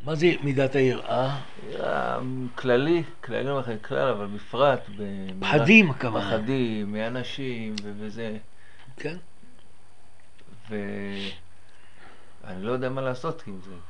מה זה מידת היראה? יראה כללי, כללי לא לכם כלל, אבל בפרט פחדים הכוונה. פחדים מאנשים וזה, כן? ואני לא יודע מה לעשות עם זה.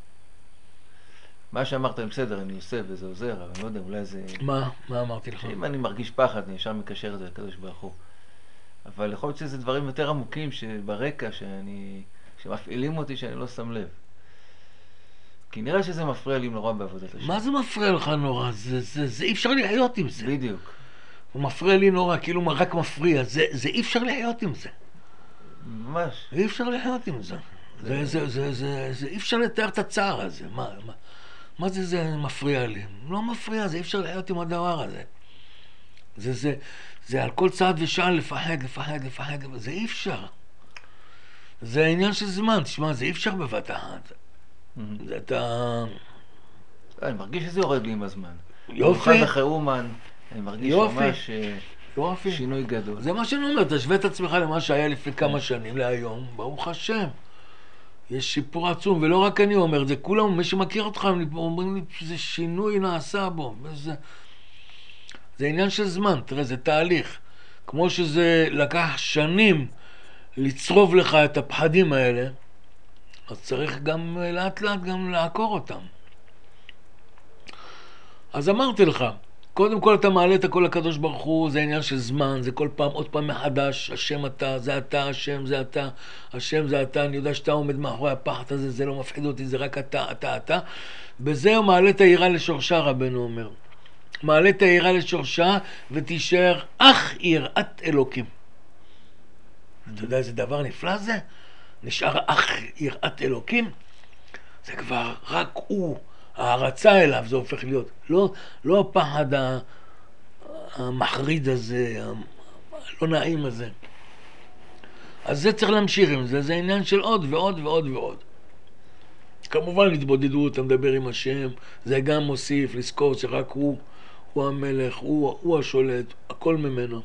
מה שאמרת, בסדר, אני עושה וזה עוזר, אבל אני לא יודע, אולי זה... מה אמרתי לך? שאם אני מרגיש פחד, אני ישר מקשר את זה לקדוש ברוך הוא. אבל יכול להיות שזה דברים יותר עמוקים שברקע, שמפעילים אותי שאני לא שם לב. כי נראה שזה מפריע לי נורא בעבודת השם. מה זה מפריע לך נורא? זה אי אפשר לחיות עם זה. בדיוק. הוא מפריע לי נורא, כאילו רק מפריע. זה אי אפשר לחיות עם זה. ממש. אי אפשר לחיות עם זה. זה אי אפשר לתאר את הצער הזה. מה זה מפריע לי? לא מפריע, זה אי אפשר לחיות עם הדבר הזה. זה על כל צעד ושעל לפחד, זה אי אפשר. זה עניין של זמן, תשמע, זה אי אפשר בבת אחת. זה אתה... אני מרגיש שזה יורד לי עם הזמן. יופי. במיוחד אחרי אומן, אני מרגיש יופי. ממש יופי. שינוי גדול. זה מה שאני אומר, תשווה את עצמך למה שהיה לפני כמה שנים להיום, ברוך השם. יש שיפור עצום, ולא רק אני אומר, זה כולם, מי שמכיר אותך, אומרים לי שזה שינוי נעשה בו. זה עניין של זמן, תראה, זה תהליך. כמו שזה לקח שנים לצרוב לך את הפחדים האלה, אז צריך גם לאט לאט גם לעקור אותם. אז אמרתי לך, קודם כל אתה מעלה את הכל לקדוש ברוך הוא, זה עניין של זמן, זה כל פעם, עוד פעם מחדש, השם אתה, זה אתה, השם זה אתה, השם זה אתה, אני יודע שאתה עומד מאחורי הפחד הזה, זה לא מפחיד אותי, זה רק אתה. בזה הוא מעלה את היראה לשורשה, רבנו אומר. מעלה את היראה לשורשה ותישאר אך יראת אלוקים. אתה יודע איזה דבר נפלא זה? נשאר אך יראת אלוקים. זה כבר רק הוא, ההרצה אליו זה הופך להיות. לא הפחד המחריד הזה, הלא נעים הזה. אז זה צריך להמשיך עם זה, זה עניין של עוד ועוד ועוד ועוד. כמובן התבודדות, אתה מדבר עם השם, זה גם מוסיף לזכור שרק הוא המלך, הוא השולט, הכל ממנו.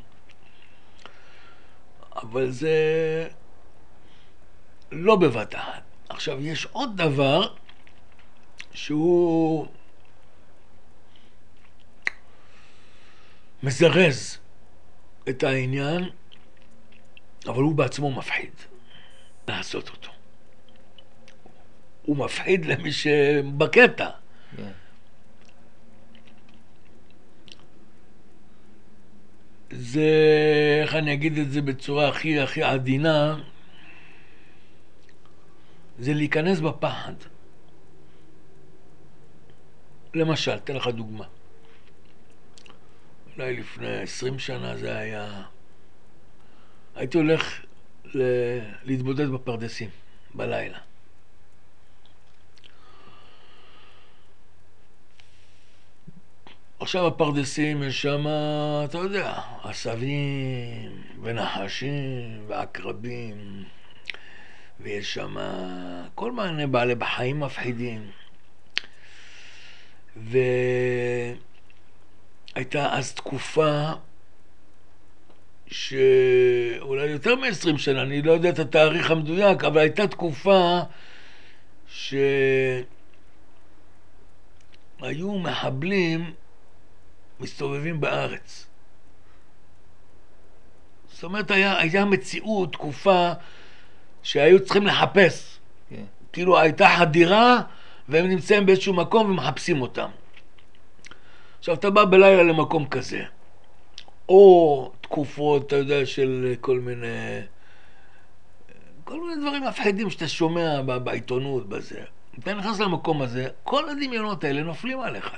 אבל זה לא בבת אחת. עכשיו, יש עוד דבר שהוא מזרז את העניין, אבל הוא בעצמו מפחיד לעשות אותו. הוא מפחיד למי שבקטע. Yeah. זה, איך אני אגיד את זה בצורה הכי עדינה, זה להיכנס בפחד. למשל, תן לך דוגמה. אולי לפני 20 שנה זה היה... הייתי הולך להתבודד בפרדסים, בלילה. עכשיו הפרדסים יש שם, אתה יודע, עשבים ונחשים ועקרבים, ויש שם כל מיני בעלי בחיים מפחידים. והייתה אז תקופה שאולי יותר מ-20 שנה, אני לא יודע את התאריך המדויק, אבל הייתה תקופה שהיו מחבלים מסתובבים בארץ. זאת אומרת, הייתה מציאות, תקופה שהיו צריכים לחפש. Okay. כאילו הייתה חדירה והם נמצאים באיזשהו מקום ומחפשים אותם. עכשיו אתה בא בלילה למקום כזה, או תקופות, אתה יודע, של כל מיני דברים מפחידים שאתה שומע בעיתונות, בזה. אתה נכנס למקום הזה, כל הדמיונות האלה נופלים עליך.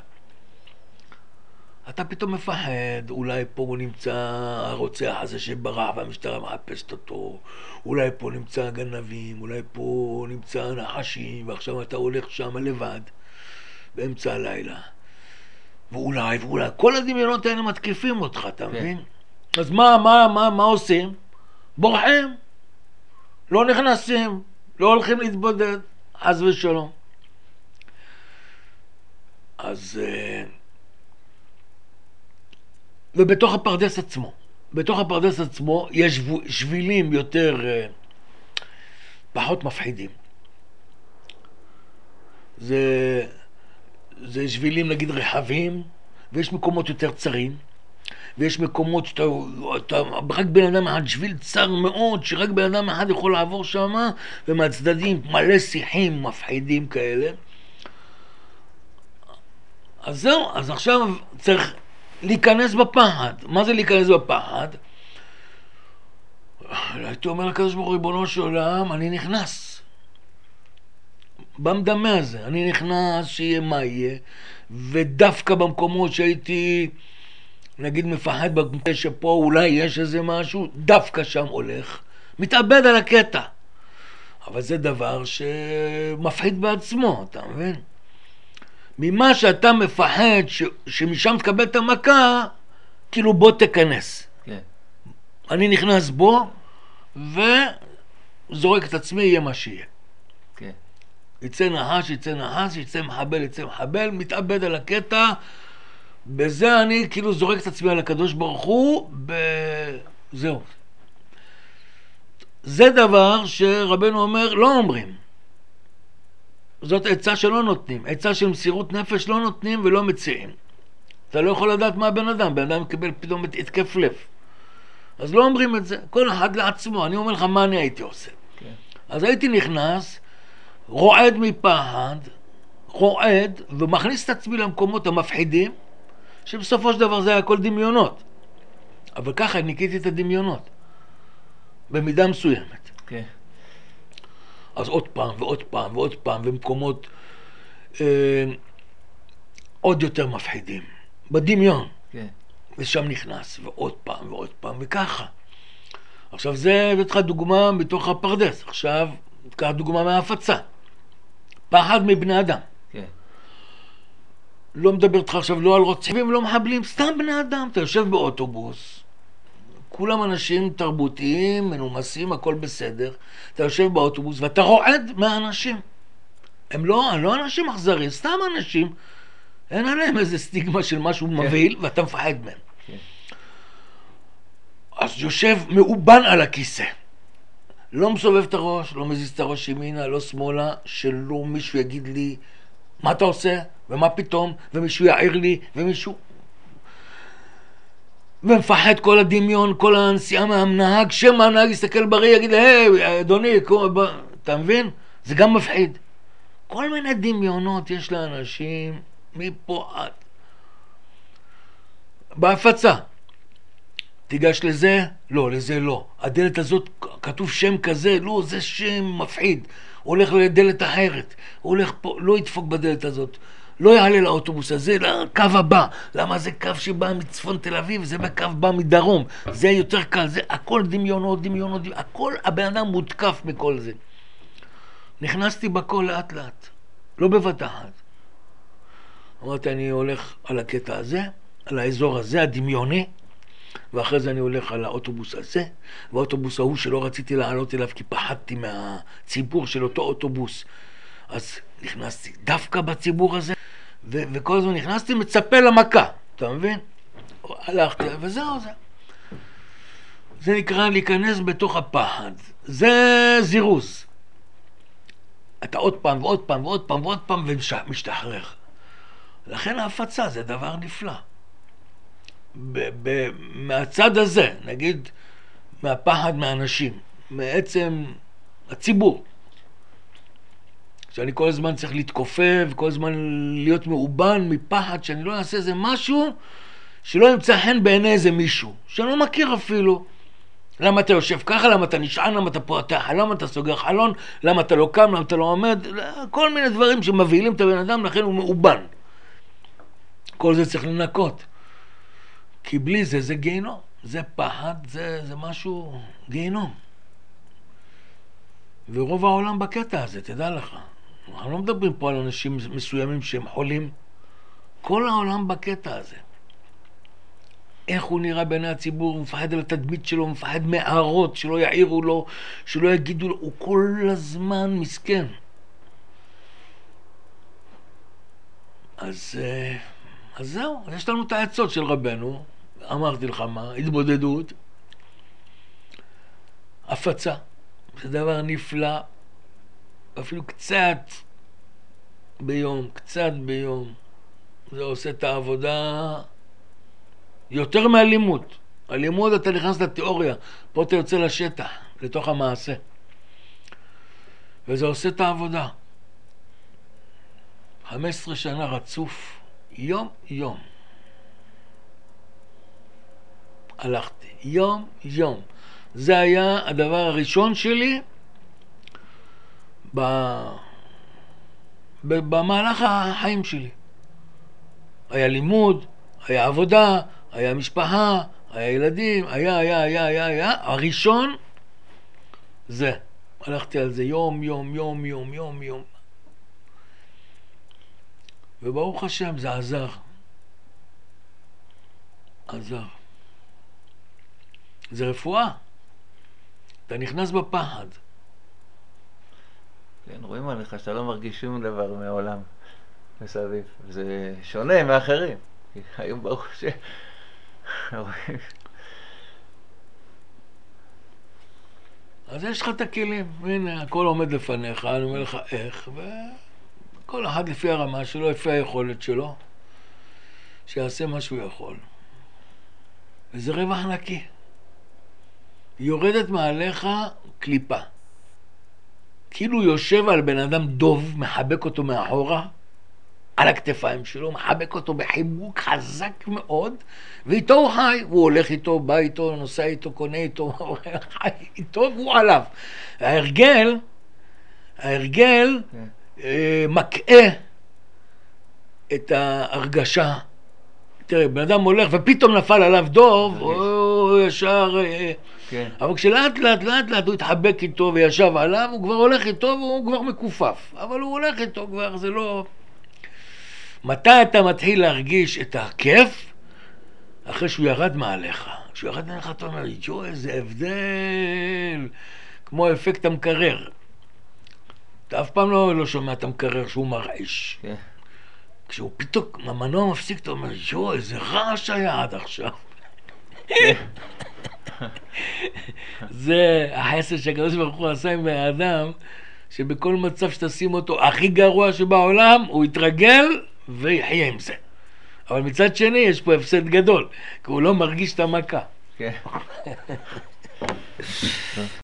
אתה פתאום מפחד, אולי פה הוא נמצא הרוצח הזה שברח והמשטרה מחפשת אותו, אולי פה נמצא הגנבים, אולי פה נמצא נחשים, ועכשיו אתה הולך שם לבד, באמצע הלילה. ואולי, כל הדמיונות האלה מתקיפים אותך, אתה מבין? אז מה עושים? בורחים, לא נכנסים, לא הולכים להתבודד, חס ושלום. אז... ובתוך הפרדס עצמו יש שבילים יותר פחות מפחידים. זה שבילים נגיד רחבים, ויש מקומות יותר צרים, ויש מקומות שאתה רק בן אדם אחד, שביל צר מאוד, שרק בן אדם אחד יכול לעבור שם, ומהצדדים מלא שיחים מפחידים כאלה. אז זהו, אז עכשיו צריך להיכנס בפחד. מה זה להיכנס בפחד? הייתי אומר לקדוש ברוך הוא, ריבונו של עולם, אני נכנס. במדמה הזה, אני נכנס שיהיה מה יהיה, ודווקא במקומות שהייתי, נגיד מפחד במקום שפה אולי יש איזה משהו, דווקא שם הולך, מתאבד על הקטע. אבל זה דבר שמפחיד בעצמו, אתה מבין? ממה שאתה מפחד שמשם תקבל את המכה, כאילו בוא תכנס. כן. אני נכנס בו וזורק את עצמי, יהיה מה שיהיה. כן. יצא נחש, יצא נחש, יצא מחבל, יצא מחבל, מתאבד על הקטע. בזה אני כאילו זורק את עצמי על הקדוש ברוך הוא, זהו. זה דבר שרבנו אומר, לא אומרים. זאת עצה שלא נותנים, עצה של מסירות נפש לא נותנים ולא מציעים. אתה לא יכול לדעת מה הבן אדם, בן אדם קיבל פתאום התקף לב. אז לא אומרים את זה, כל אחד לעצמו. אני אומר לך מה אני הייתי עושה. כן. אז הייתי נכנס, רועד מפחד, רועד, ומכניס את עצמי למקומות המפחידים, שבסופו של דבר זה היה הכל דמיונות. אבל ככה ניקיתי את הדמיונות, במידה מסוימת. כן. אז עוד פעם ועוד פעם ועוד פעם, ומקומות עוד יותר מפחידים, בדמיון. כן. ושם נכנס, ועוד פעם ועוד פעם, וככה. עכשיו זה, הבאתי לך דוגמה מתוך הפרדס. עכשיו, תקח דוגמה מההפצה. פחד מבני אדם. כן. לא מדבר איתך עכשיו לא על רוצחים ולא מחבלים, סתם בני אדם. אתה יושב באוטובוס, כולם אנשים תרבותיים, מנומסים, הכל בסדר. אתה יושב באוטובוס ואתה רועד מהאנשים. הם לא אנשים אכזרים, סתם אנשים. אין עליהם איזה סטיגמה של משהו מבהיל, ואתה מפחד מהם. כן. אז יושב מאובן על הכיסא. לא מסובב את הראש, לא מזיז את הראש ימינה, לא שמאלה, שלא מישהו יגיד לי מה אתה עושה ומה פתאום, ומישהו יעיר לי, ומישהו... ומפחד כל הדמיון, כל הנסיעה מהנהג, שמה הנהג יסתכל בריא, יגיד, היי, אדוני, אתה מבין? זה גם מפחיד. כל מיני דמיונות יש לאנשים מפה עד. בהפצה. תיגש לזה? לא, לזה לא. הדלת הזאת, כתוב שם כזה, לא, זה שם מפחיד. הוא הולך לדלת אחרת. הוא הולך פה, לא ידפוק בדלת הזאת. לא יעלה לאוטובוס הזה, לקו הבא. למה זה קו שבא מצפון תל אביב, זה בקו בא מדרום. זה יותר קל, זה הכל דמיונות, דמיונות, הכל, הבן אדם מותקף מכל זה. נכנסתי בכל לאט לאט. לא בבת אחת. אמרתי, אני הולך על הקטע הזה, על האזור הזה, הדמיוני, ואחרי זה אני הולך על האוטובוס הזה, והאוטובוס ההוא שלא רציתי לעלות אליו כי פחדתי מהציבור של אותו אוטובוס. אז נכנסתי דווקא בציבור הזה, וכל הזמן נכנסתי מצפה למכה, אתה מבין? הלכתי, וזהו זה. זה נקרא להיכנס בתוך הפחד. זה זירוז. אתה עוד פעם ועוד פעם ועוד פעם ועוד פעם ומשתחרר. לכן ההפצה זה דבר נפלא. מהצד הזה, נגיד, מהפחד מהאנשים, מעצם הציבור, שאני כל הזמן צריך להתכופף, כל הזמן להיות מאובן מפחד שאני לא אעשה איזה משהו שלא ימצא חן בעיני איזה מישהו, שאני לא מכיר אפילו. למה אתה יושב ככה, למה אתה נשען, למה אתה פותח, למה אתה סוגר חלון, למה אתה לא קם, למה אתה לא עומד, כל מיני דברים שמבהילים את הבן אדם, לכן הוא מאובן. כל זה צריך לנקות. כי בלי זה, זה גיהנום. זה פחד, זה משהו גיהנום. ורוב העולם בקטע הזה, תדע לך. אנחנו לא מדברים פה על אנשים מסוימים שהם חולים. כל העולם בקטע הזה. איך הוא נראה בעיני הציבור, הוא מפחד על התדמית שלו, הוא מפחד מהערות, שלא יעירו לו, שלא יגידו לו, הוא כל הזמן מסכן. אז זהו, יש לנו את העצות של רבנו, אמרתי לך מה, התבודדות, הפצה, זה דבר נפלא, אפילו קצת ביום, קצת ביום. זה עושה את העבודה יותר מהלימוד. הלימוד אתה נכנס לתיאוריה, פה אתה יוצא לשטח, לתוך המעשה. וזה עושה את העבודה. 15 שנה רצוף, יום יום. הלכתי, יום יום. זה היה הדבר הראשון שלי במהלך החיים שלי. היה לימוד, היה עבודה, היה משפחה, היה ילדים, היה. הראשון זה. הלכתי על זה יום, יום, יום, יום, יום, יום. וברוך השם זה עזר. עזר. זה רפואה. אתה נכנס בפחד. כן, רואים עליך שאתה לא מרגיש שום דבר מהעולם מסביב. זה שונה מאחרים. כי היום ברוך השם. רואים. אז יש לך את הכלים. הנה, הכל עומד לפניך, אני אומר לך איך, וכל אחד לפי הרמה שלו, לפי היכולת שלו, שיעשה מה שהוא יכול. וזה רווח נקי. יורדת מעליך קליפה. כאילו יושב על בן אדם דוב, מחבק אותו מאחורה, על הכתפיים שלו, מחבק אותו בחיבוק חזק מאוד, ואיתו הוא חי, הוא הולך איתו, בא איתו, נוסע איתו, קונה איתו, חי איתו, והוא עליו. ההרגל מקעה את ההרגשה. תראה, בן אדם הולך ופתאום נפל עליו דוב, הוא ישר... כן. אבל כשלאט לאט הוא התחבק איתו וישב עליו, הוא כבר הולך איתו והוא כבר מקופף. אבל הוא הולך איתו כבר, זה לא... מתי אתה מתחיל להרגיש את הכיף? אחרי שהוא ירד מעליך. כשהוא ירד מעליך אתה אומר, יו, איזה הבדל. כמו אפקט המקרר. אתה אף פעם לא שומע את המקרר שהוא מרעיש. כן. כשהוא פתאום, המנוע מפסיק, אתה אומר, יו, איזה רעש היה עד עכשיו. זה החסד שהקדוש ברוך הוא עשה עם האדם, שבכל מצב שתשים אותו הכי גרוע שבעולם, הוא יתרגל ויחיה עם זה. אבל מצד שני יש פה הפסד גדול, כי הוא לא מרגיש את המכה. כן.